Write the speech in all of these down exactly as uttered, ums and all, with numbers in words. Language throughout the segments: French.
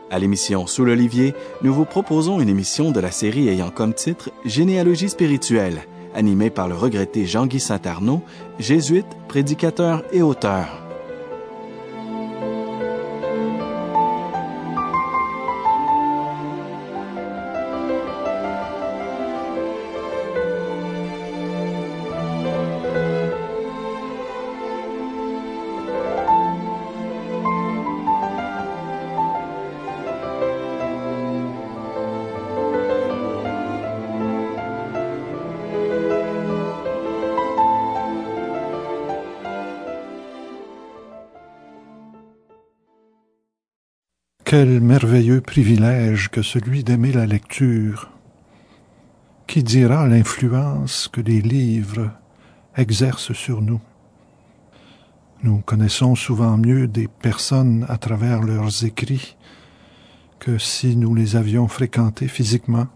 À l'émission Sous l'Olivier, nous vous proposons une émission de la série ayant comme titre « Généalogie spirituelle », animée par le regretté Jean-Guy Saint-Arnaud, jésuite, prédicateur et auteur. Quel merveilleux privilège que celui d'aimer la lecture! Qui dira l'influence que les livres exercent sur nous? Nous connaissons souvent mieux des personnes à travers leurs écrits que si nous les avions fréquentés physiquement.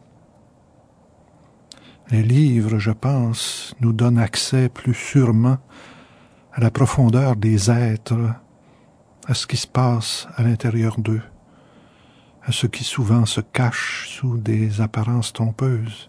Les livres, je pense, nous donnent accès plus sûrement à la profondeur des êtres, à ce qui se passe à l'intérieur d'eux, à ce qui souvent se cache sous des apparences trompeuses.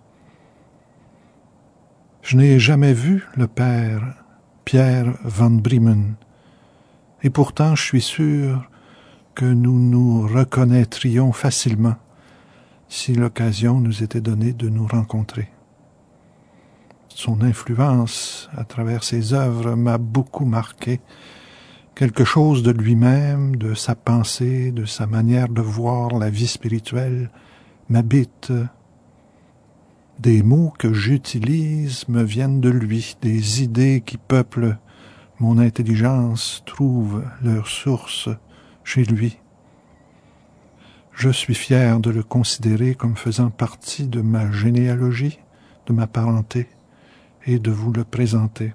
Je n'ai jamais vu le père Pierre Van Bremen, et pourtant je suis sûr que nous nous reconnaîtrions facilement si l'occasion nous était donnée de nous rencontrer. Son influence à travers ses œuvres m'a beaucoup marqué. Quelque chose de lui-même, de sa pensée, de sa manière de voir la vie spirituelle m'habite. Des mots que j'utilise me viennent de lui, des idées qui peuplent mon intelligence trouvent leur source chez lui. Je suis fier de le considérer comme faisant partie de ma généalogie, de ma parenté, et de vous le présenter.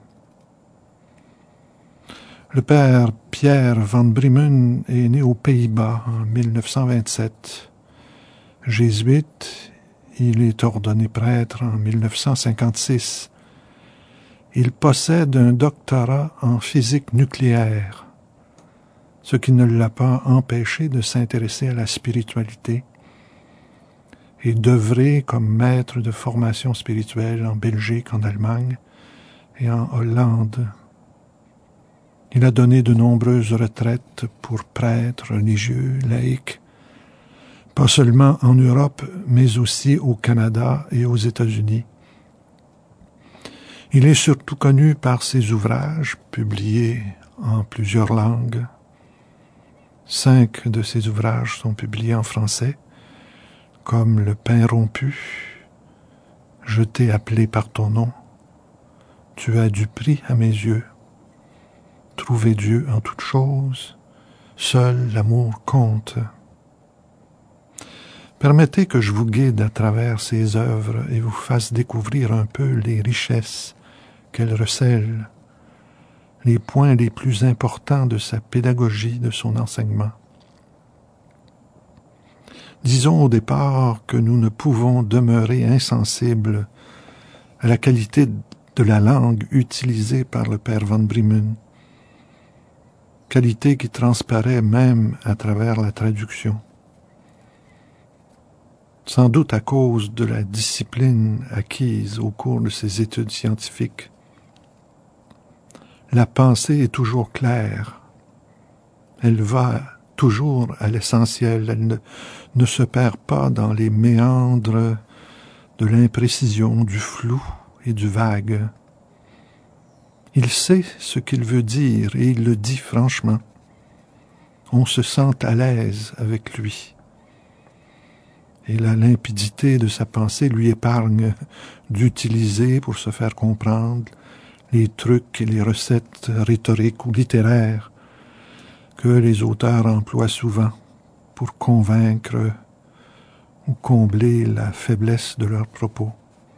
Le père Pierre Van Bremen est né aux Pays-Bas en mille neuf cent vingt-sept. Jésuite, il est ordonné prêtre en mille neuf cent cinquante-six. Il possède un doctorat en physique nucléaire, ce qui ne l'a pas empêché de s'intéresser à la spiritualité et d'œuvrer comme maître de formation spirituelle en Belgique, en Allemagne et en Hollande. Il a donné de nombreuses retraites pour prêtres, religieux, laïcs, pas seulement en Europe, mais aussi au Canada et aux États-Unis. Il est surtout connu par ses ouvrages, publiés en plusieurs langues. Cinq de ses ouvrages sont publiés en français, comme Le pain rompu, Je t'ai appelé par ton nom, Tu as du prix à mes yeux, Trouver Dieu en toutes choses, seul l'amour compte. Permettez que je vous guide à travers ces œuvres et vous fasse découvrir un peu les richesses qu'elles recèlent, les points les plus importants de sa pédagogie, de son enseignement. Disons au départ que nous ne pouvons demeurer insensibles à la qualité de la langue utilisée par le père Van Bremen, qualité qui transparaît même à travers la traduction. Sans doute à cause de la discipline acquise au cours de ses études scientifiques. La pensée est toujours claire. Elle va toujours à l'essentiel. Elle ne, ne se perd pas dans les méandres de l'imprécision, du flou et du vague. Il sait ce qu'il veut dire et il le dit franchement. On se sent à l'aise avec lui. Et la limpidité de sa pensée lui épargne d'utiliser pour se faire comprendre les trucs et les recettes rhétoriques ou littéraires que les auteurs emploient souvent pour convaincre ou combler la faiblesse de leurs propos.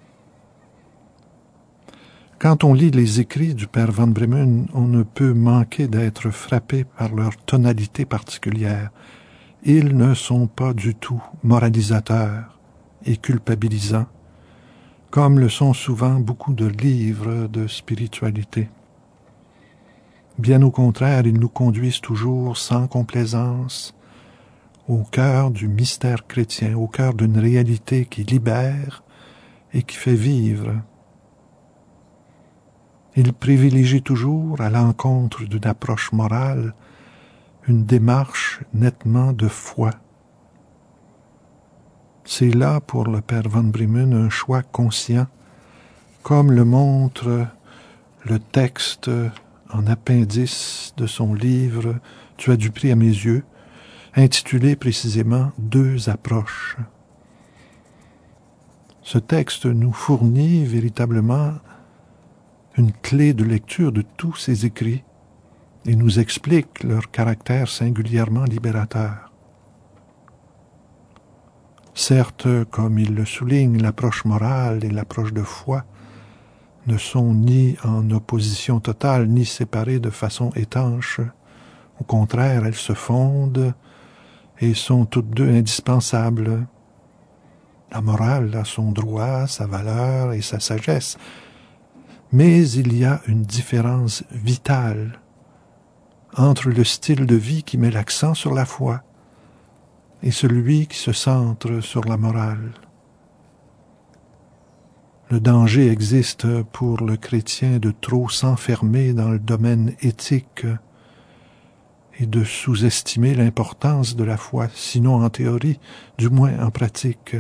Quand on lit les écrits du père Van Bremen, on ne peut manquer d'être frappé par leur tonalité particulière. Ils ne sont pas du tout moralisateurs et culpabilisants, comme le sont souvent beaucoup de livres de spiritualité. Bien au contraire, ils nous conduisent toujours sans complaisance au cœur du mystère chrétien, au cœur d'une réalité qui libère et qui fait vivre. Il privilégie toujours, à l'encontre d'une approche morale, une démarche nettement de foi. C'est là, pour le père Van Bremen, un choix conscient, comme le montre le texte en appendice de son livre « Tu as du prix à mes yeux », intitulé précisément « Deux approches ». Ce texte nous fournit véritablement une clé de lecture de tous ses écrits et nous explique leur caractère singulièrement libérateur. Certes, comme il le souligne, l'approche morale et l'approche de foi ne sont ni en opposition totale, ni séparées de façon étanche. Au contraire, elles se fondent et sont toutes deux indispensables. La morale a son droit, sa valeur et sa sagesse, mais il y a une différence vitale entre le style de vie qui met l'accent sur la foi et celui qui se centre sur la morale. Le danger existe pour le chrétien de trop s'enfermer dans le domaine éthique et de sous-estimer l'importance de la foi, sinon en théorie, du moins en pratique.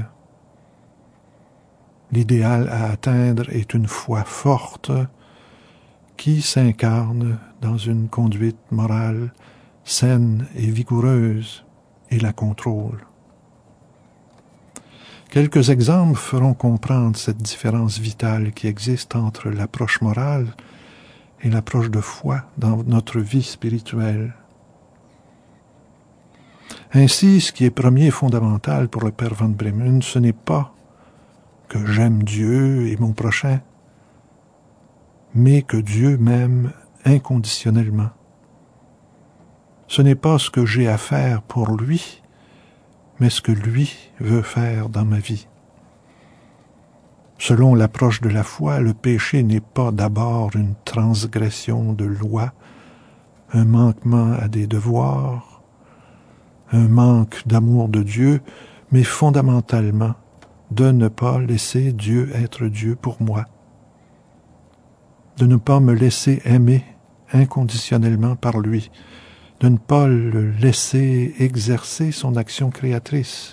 L'idéal à atteindre est une foi forte qui s'incarne dans une conduite morale saine et vigoureuse et la contrôle. Quelques exemples feront comprendre cette différence vitale qui existe entre l'approche morale et l'approche de foi dans notre vie spirituelle. Ainsi, ce qui est premier et fondamental pour le père Van Bremen, ce n'est pas que j'aime Dieu et mon prochain, mais que Dieu m'aime inconditionnellement. Ce n'est pas ce que j'ai à faire pour lui, mais ce que lui veut faire dans ma vie. Selon l'approche de la foi, le péché n'est pas d'abord une transgression de loi, un manquement à des devoirs, un manque d'amour de Dieu, mais fondamentalement de ne pas laisser Dieu être Dieu pour moi, de ne pas me laisser aimer inconditionnellement par lui, de ne pas le laisser exercer son action créatrice.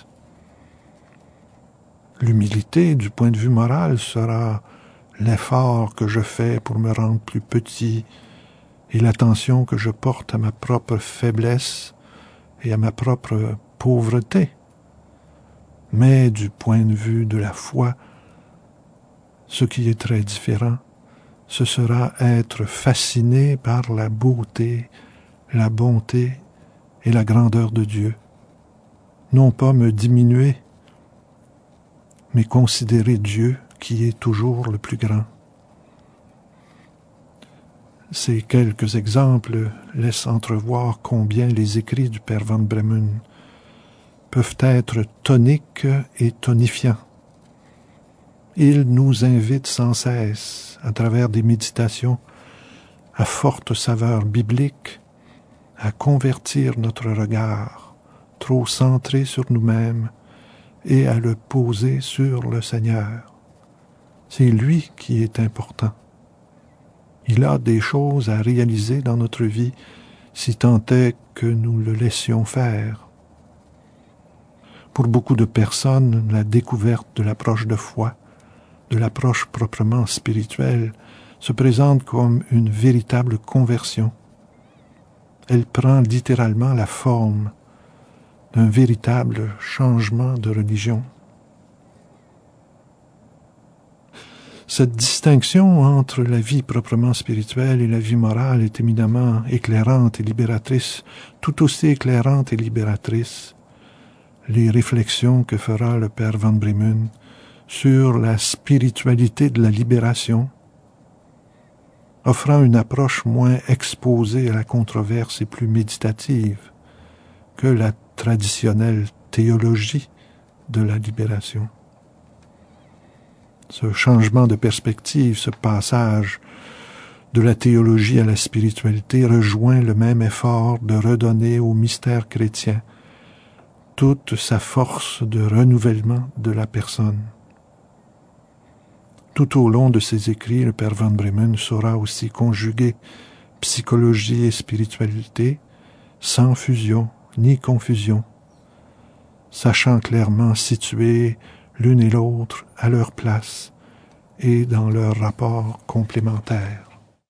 L'humilité, du point de vue moral, sera l'effort que je fais pour me rendre plus petit et l'attention que je porte à ma propre faiblesse et à ma propre pauvreté. Mais du point de vue de la foi, ce qui est très différent, ce sera être fasciné par la beauté, la bonté et la grandeur de Dieu. Non pas me diminuer, mais considérer Dieu qui est toujours le plus grand. Ces quelques exemples laissent entrevoir combien les écrits du père Van Bremen peuvent être toniques et tonifiants. Il nous invite sans cesse, à travers des méditations à forte saveur biblique, à convertir notre regard, trop centré sur nous-mêmes, et à le poser sur le Seigneur. C'est lui qui est important. Il a des choses à réaliser dans notre vie, si tant est que nous le laissions faire. Pour beaucoup de personnes, la découverte de l'approche de foi, de l'approche proprement spirituelle, se présente comme une véritable conversion. Elle prend littéralement la forme d'un véritable changement de religion. Cette distinction entre la vie proprement spirituelle et la vie morale est éminemment éclairante et libératrice, tout aussi éclairante et libératrice. Les réflexions que fera le père Van Bremen sur la spiritualité de la libération, offrant une approche moins exposée à la controverse et plus méditative que la traditionnelle théologie de la libération. Ce changement de perspective, ce passage de la théologie à la spiritualité rejoint le même effort de redonner au mystère chrétien toute sa force de renouvellement de la personne. Tout au long de ses écrits, le père Van Bremen saura aussi conjuguer psychologie et spiritualité sans fusion ni confusion, sachant clairement situer l'une et l'autre à leur place et dans leur rapport complémentaire.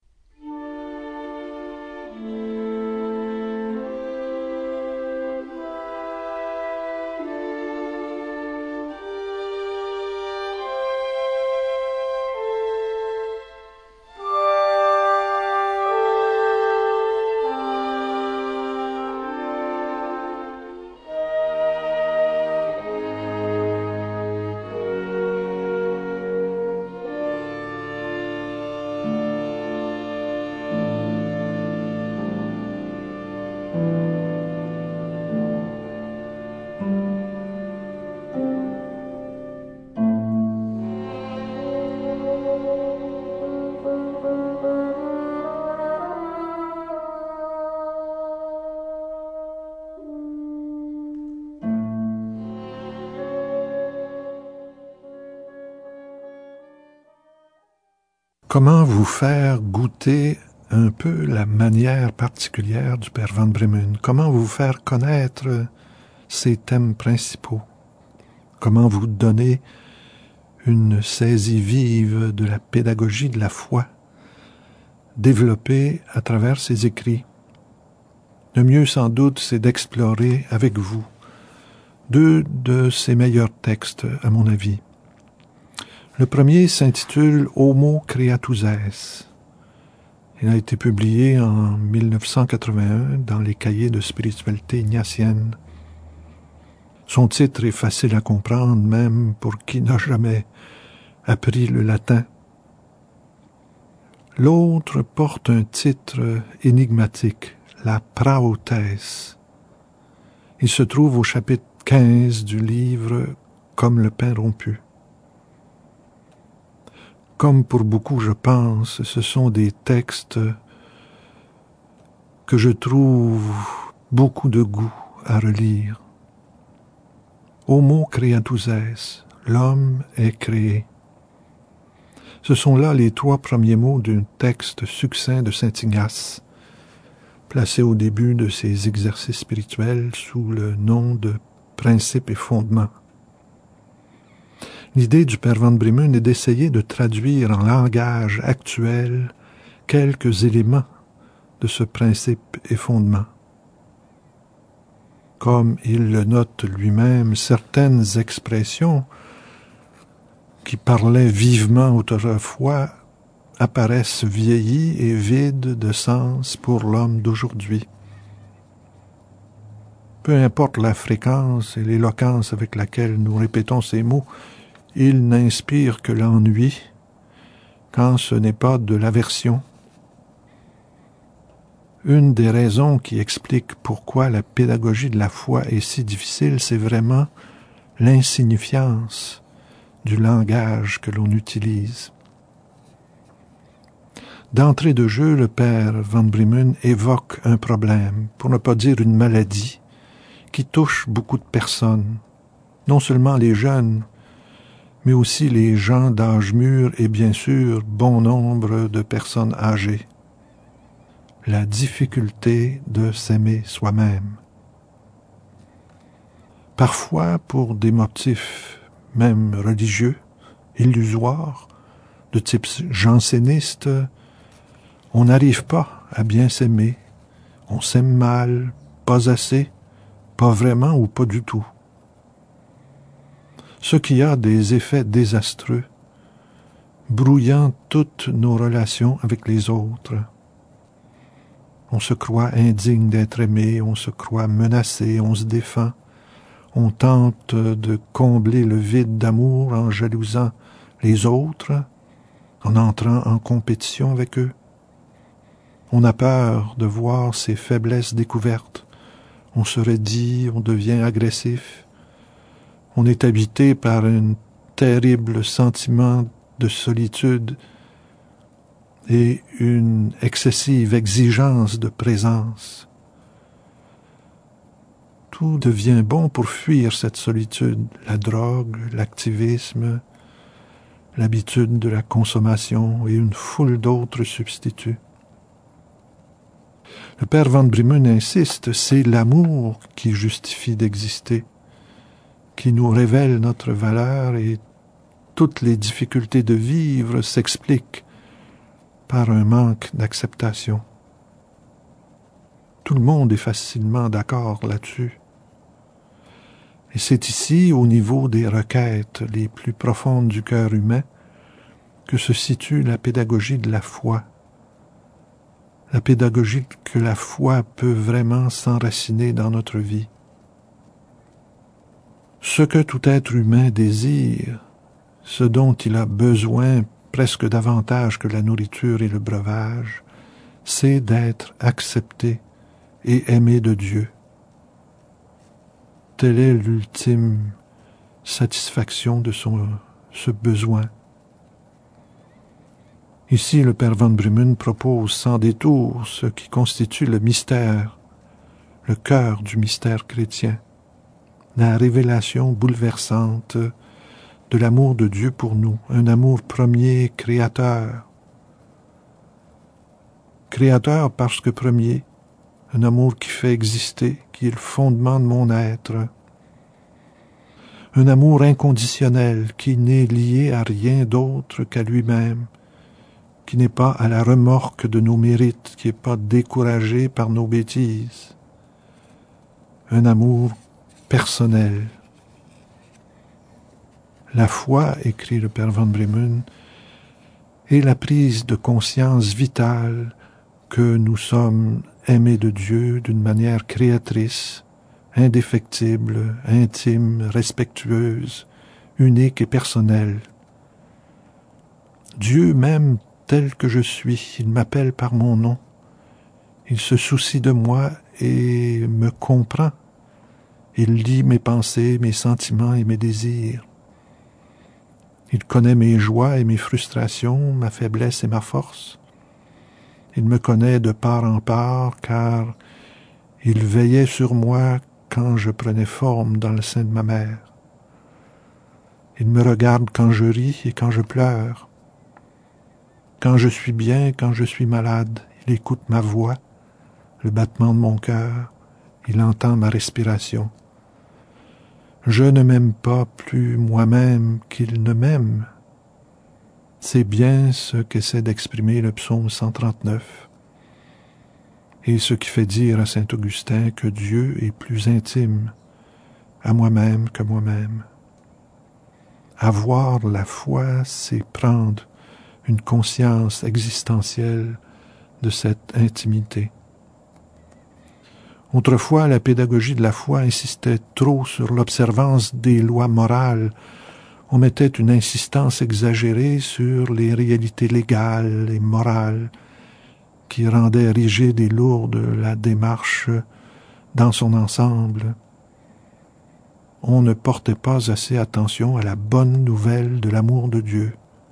Comment vous faire goûter un peu la manière particulière du père Van Bremen? Comment vous faire connaître ses thèmes principaux? Comment vous donner une saisie vive de la pédagogie de la foi, développée à travers ses écrits? Le mieux, sans doute, c'est d'explorer avec vous deux de ses meilleurs textes, à mon avis. Le premier s'intitule « Homo Creatus Est ». Il a été publié en mille neuf cent quatre-vingt-un dans les cahiers de spiritualité ignatienne. Son titre est facile à comprendre, même pour qui n'a jamais appris le latin. L'autre porte un titre énigmatique, la Praotès. Il se trouve au chapitre quinze du livre « Comme le pain rompu ». Comme pour beaucoup, je pense, ce sont des textes que je trouve beaucoup de goût à relire. Homo creatus est, l'homme est créé. Ce sont là les trois premiers mots d'un texte succinct de saint Ignace, placé au début de ses exercices spirituels sous le nom de principes et fondements. L'idée du père Van Bremen est d'essayer de traduire en langage actuel quelques éléments de ce principe et fondement. Comme il le note lui-même, certaines expressions qui parlaient vivement autrefois apparaissent vieillies et vides de sens pour l'homme d'aujourd'hui. Peu importe la fréquence et l'éloquence avec laquelle nous répétons ces mots, il n'inspire que l'ennui quand ce n'est pas de l'aversion. Une des raisons qui explique pourquoi la pédagogie de la foi est si difficile, c'est vraiment l'insignifiance du langage que l'on utilise. D'entrée de jeu, le père Van Bremen évoque un problème, pour ne pas dire une maladie, qui touche beaucoup de personnes, non seulement les jeunes, mais aussi les gens d'âge mûr et bien sûr bon nombre de personnes âgées. La difficulté de s'aimer soi-même. Parfois, pour des motifs même religieux, illusoires, de type janséniste, on n'arrive pas à bien s'aimer. On s'aime mal, pas assez, pas vraiment ou pas du tout. Ce qui a des effets désastreux, brouillant toutes nos relations avec les autres. On se croit indigne d'être aimé, on se croit menacé, on se défend. On tente de combler le vide d'amour en jalousant les autres, en entrant en compétition avec eux. On a peur de voir ses faiblesses découvertes. On se redit, on devient agressif. On est habité par un terrible sentiment de solitude et une excessive exigence de présence. tout devient bon pour fuir cette solitude, la drogue, l'activisme, l'habitude de la consommation et une foule d'autres substituts. Le père Van Briemen insiste, c'est l'amour qui justifie d'exister, qui nous révèle notre valeur et toutes les difficultés de vivre s'expliquent par un manque d'acceptation. Tout le monde est facilement d'accord là-dessus. Et c'est ici, au niveau des requêtes les plus profondes du cœur humain, que se situe la pédagogie de la foi. La pédagogie que la foi peut vraiment s'enraciner dans notre vie. Ce que tout être humain désire, ce dont il a besoin presque davantage que la nourriture et le breuvage, c'est d'être accepté et aimé de Dieu. Telle est l'ultime satisfaction de son, ce besoin. Ici, le père Van Briemen propose sans détour ce qui constitue le mystère, le cœur du mystère chrétien, la révélation bouleversante de l'amour de Dieu pour nous, un amour premier créateur. Créateur parce que premier, un amour qui fait exister, qui est le fondement de mon être. Un amour inconditionnel qui n'est lié à rien d'autre qu'à lui-même, qui n'est pas à la remorque de nos mérites, qui n'est pas découragé par nos bêtises. Un amour personnel. La foi, écrit le père Van Briemen, est la prise de conscience vitale que nous sommes aimés de Dieu d'une manière créatrice, indéfectible, intime, respectueuse, unique et personnelle. Dieu m'aime tel que je suis, il m'appelle par mon nom, il se soucie de moi et me comprend, il lit mes pensées, mes sentiments et mes désirs. Il connaît mes joies et mes frustrations, ma faiblesse et ma force. Il me connaît de part en part, car il veillait sur moi quand je prenais forme dans le sein de ma mère. Il me regarde quand je ris et quand je pleure. Quand je suis bien, quand je suis malade, il écoute ma voix, le battement de mon cœur, il entend ma respiration. Je ne m'aime pas plus moi-même qu'il ne m'aime. C'est bien ce qu'essaie d'exprimer le psaume cent trente-neuf, et ce qui fait dire à saint Augustin que Dieu est plus intime à moi-même que moi-même. Avoir la foi, c'est prendre une conscience existentielle de cette intimité. Autrefois, la pédagogie de la foi insistait trop sur l'observance des lois morales. On mettait une insistance exagérée sur les réalités légales et morales qui rendaient rigide et lourde la démarche dans son ensemble. On ne portait pas assez attention à la bonne nouvelle de l'amour de Dieu.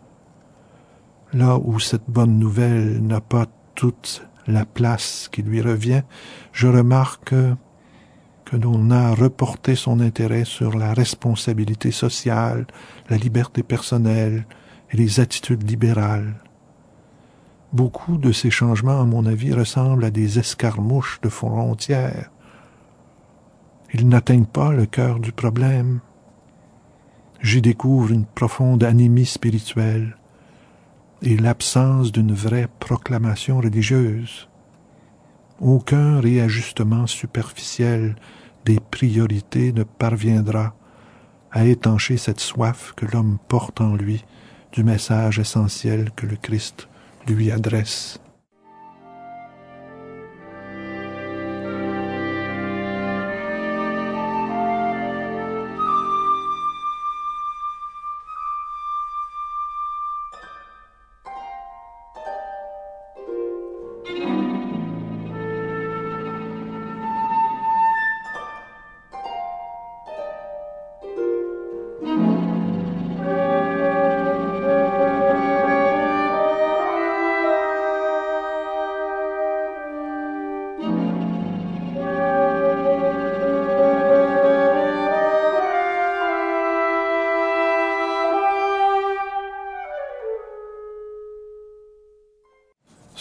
Là où cette bonne nouvelle n'a pas toute la place qui lui revient, je remarque que l'on a reporté son intérêt sur la responsabilité sociale, la liberté personnelle et les attitudes libérales. Beaucoup de ces changements, à mon avis, ressemblent à des escarmouches de frontières. Ils n'atteignent pas le cœur du problème. J'y découvre une profonde anémie spirituelle et l'absence d'une vraie proclamation religieuse. Aucun réajustement superficiel des priorités ne parviendra à étancher cette soif que l'homme porte en lui du message essentiel que le Christ lui adresse.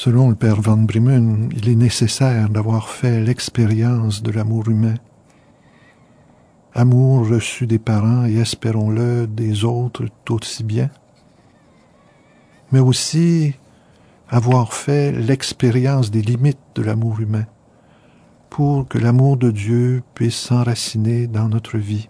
Selon le père Van Bremen, il est nécessaire d'avoir fait l'expérience de l'amour humain. Amour reçu des parents et, espérons-le, des autres tout aussi bien. Mais aussi avoir fait l'expérience des limites de l'amour humain pour que l'amour de Dieu puisse s'enraciner dans notre vie.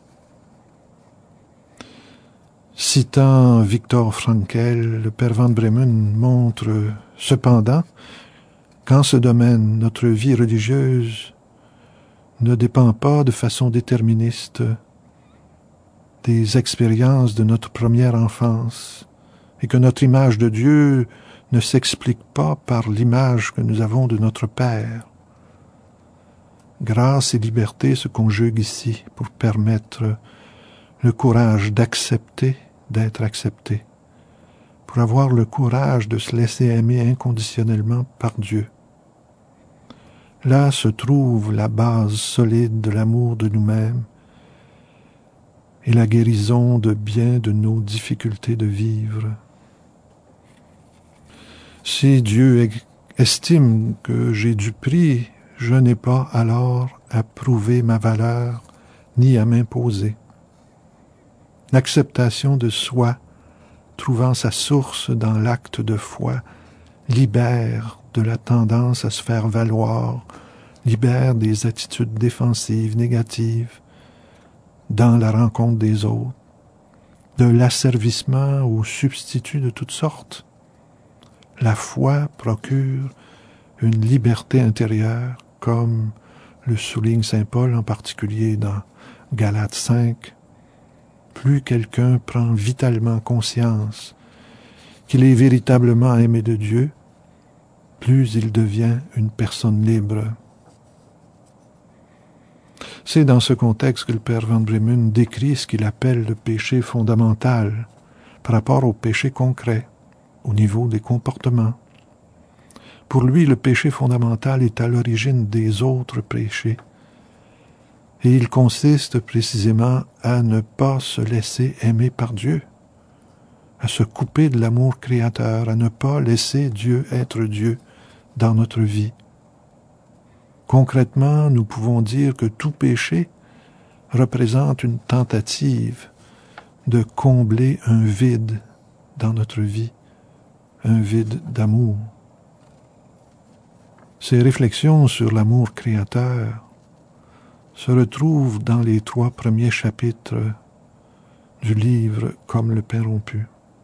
Citant Viktor Frankl, le père Van Bremen montre cependant qu'en ce domaine, notre vie religieuse ne dépend pas de façon déterministe des expériences de notre première enfance et que notre image de Dieu ne s'explique pas par l'image que nous avons de notre Père. Grâce et liberté se conjuguent ici pour permettre le courage d'accepter, d'être accepté, pour avoir le courage de se laisser aimer inconditionnellement par Dieu. Là se trouve la base solide de l'amour de nous-mêmes et la guérison de bien de nos difficultés de vivre. Si Dieu estime que j'ai du prix, je n'ai pas alors à prouver ma valeur ni à m'imposer. L'acceptation de soi, trouvant sa source dans l'acte de foi, libère de la tendance à se faire valoir, libère des attitudes défensives, négatives, dans la rencontre des autres, de l'asservissement aux substituts de toutes sortes. La foi procure une liberté intérieure, comme le souligne saint Paul en particulier dans Galates cinq. Plus quelqu'un prend vitalement conscience qu'il est véritablement aimé de Dieu, plus il devient une personne libre. C'est dans ce contexte que le père Van Bremen décrit ce qu'il appelle le péché fondamental par rapport au péché concret, au niveau des comportements. Pour lui, le péché fondamental est à l'origine des autres péchés. Et il consiste précisément à ne pas se laisser aimer par Dieu, à se couper de l'amour créateur, à ne pas laisser Dieu être Dieu dans notre vie. Concrètement, nous pouvons dire que tout péché représente une tentative de combler un vide dans notre vie, un vide d'amour. Ces réflexions sur l'amour créateur se retrouvent dans les trois premiers chapitres du livre « Comme le pain rompu ».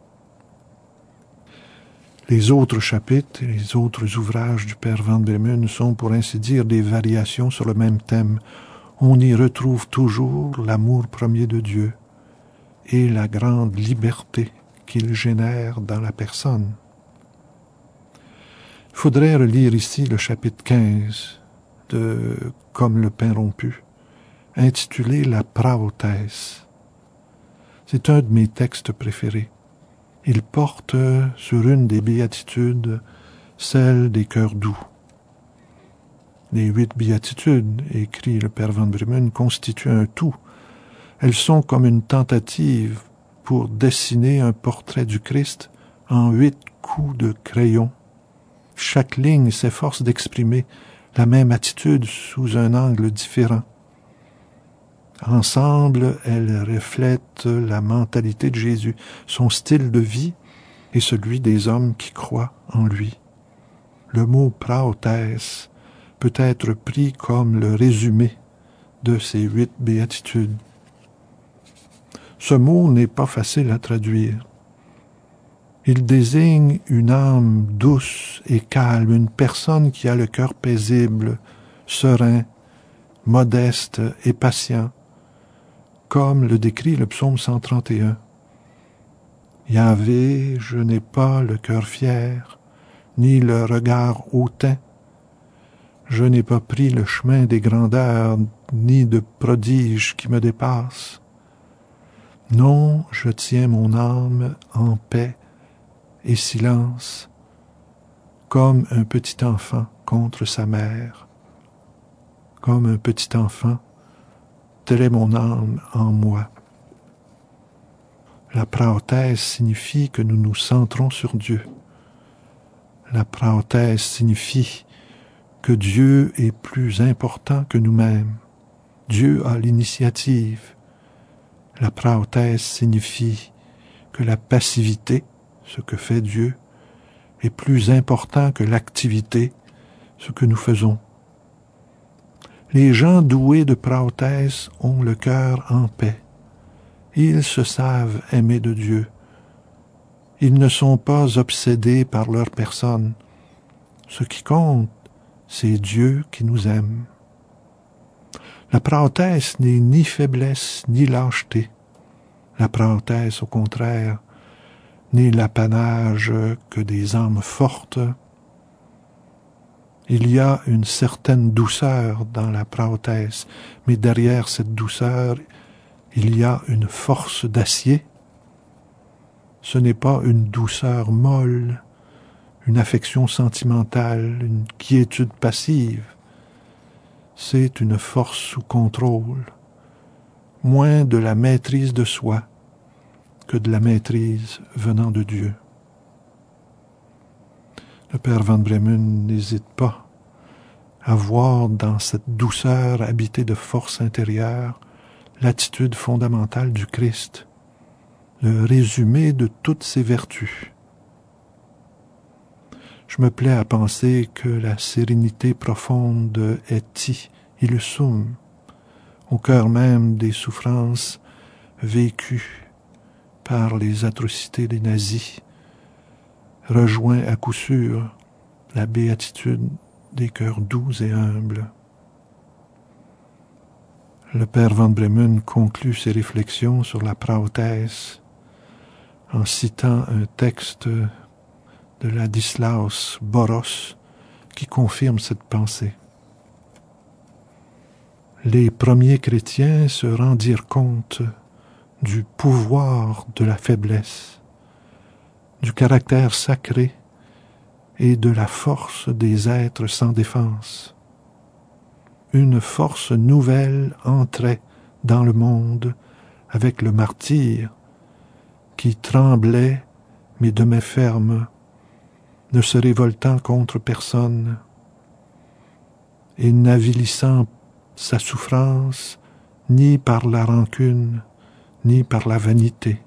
Les autres chapitres et les autres ouvrages du père Van Bremen sont, pour ainsi dire, des variations sur le même thème. On y retrouve toujours l'amour premier de Dieu et la grande liberté qu'il génère dans la personne. Il faudrait relire ici le chapitre quinze de « Comme le pain rompu », intitulé « La praothèse ». C'est un de mes textes préférés. Il porte sur une des béatitudes, celle des cœurs doux. Les huit béatitudes, écrit le père Van Bremen, constituent un tout. Elles sont comme une tentative pour dessiner un portrait du Christ en huit coups de crayon. Chaque ligne s'efforce d'exprimer la même attitude sous un angle différent. Ensemble, elles reflètent la mentalité de Jésus, son style de vie et celui des hommes qui croient en lui. Le mot « praothèse » peut être pris comme le résumé de ces huit béatitudes. Ce mot n'est pas facile à traduire. Il désigne une âme douce et calme, une personne qui a le cœur paisible, serein, modeste et patient, comme le décrit le psaume cent trente et un. Yahvé, je n'ai pas le cœur fier, ni le regard hautain. Je n'ai pas pris le chemin des grandeurs, ni de prodiges qui me dépassent. Non, je tiens mon âme en paix et silence, comme un petit enfant contre sa mère. Comme un petit enfant, telle est mon âme en moi. La praothèse signifie que nous nous centrons sur Dieu. La praothèse signifie que Dieu est plus important que nous-mêmes. Dieu a l'initiative. La praothèse signifie que la passivité, ce que fait Dieu, est plus important que l'activité, ce que nous faisons. Les gens doués de praothèse ont le cœur en paix. Ils se savent aimer de Dieu. Ils ne sont pas obsédés par leur personne. Ce qui compte, c'est Dieu qui nous aime. La praothèse n'est ni faiblesse ni lâcheté. La praothèse, au contraire, n'est l'apanage que des âmes fortes. Il y a une certaine douceur dans la praothèse, mais derrière cette douceur, il y a une force d'acier. Ce n'est pas une douceur molle, une affection sentimentale, une quiétude passive. C'est une force sous contrôle, moins de la maîtrise de soi que de la maîtrise venant de Dieu. Le père Van Bremen n'hésite pas à voir dans cette douceur habitée de force intérieure l'attitude fondamentale du Christ, le résumé de toutes ses vertus. Je me plais à penser que la sérénité profonde est i illusum, au cœur même des souffrances vécues par les atrocités des nazis, rejoint à coup sûr la béatitude des cœurs doux et humbles. Le père Van Bremen conclut ses réflexions sur la praothèse en citant un texte de Ladislaus Boros qui confirme cette pensée. Les premiers chrétiens se rendirent compte du pouvoir de la faiblesse, du caractère sacré et de la force des êtres sans défense. Une force nouvelle entrait dans le monde avec le martyr qui tremblait mais demeura ferme, ne se révoltant contre personne et n'avilissant sa souffrance ni par la rancune ni par la vanité.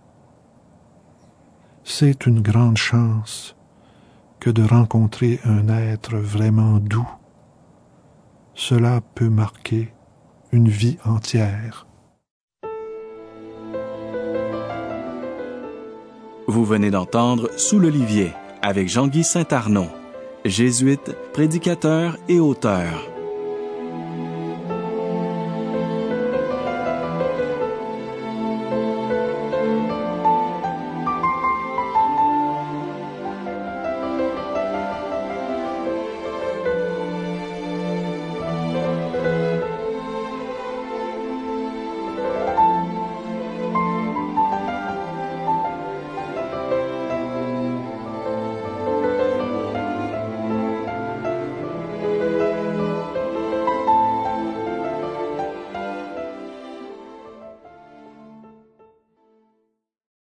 C'est une grande chance que de rencontrer un être vraiment doux. Cela peut marquer une vie entière. Vous venez d'entendre Sous l'olivier avec Jean-Guy Saint-Arnaud, jésuite, prédicateur et auteur.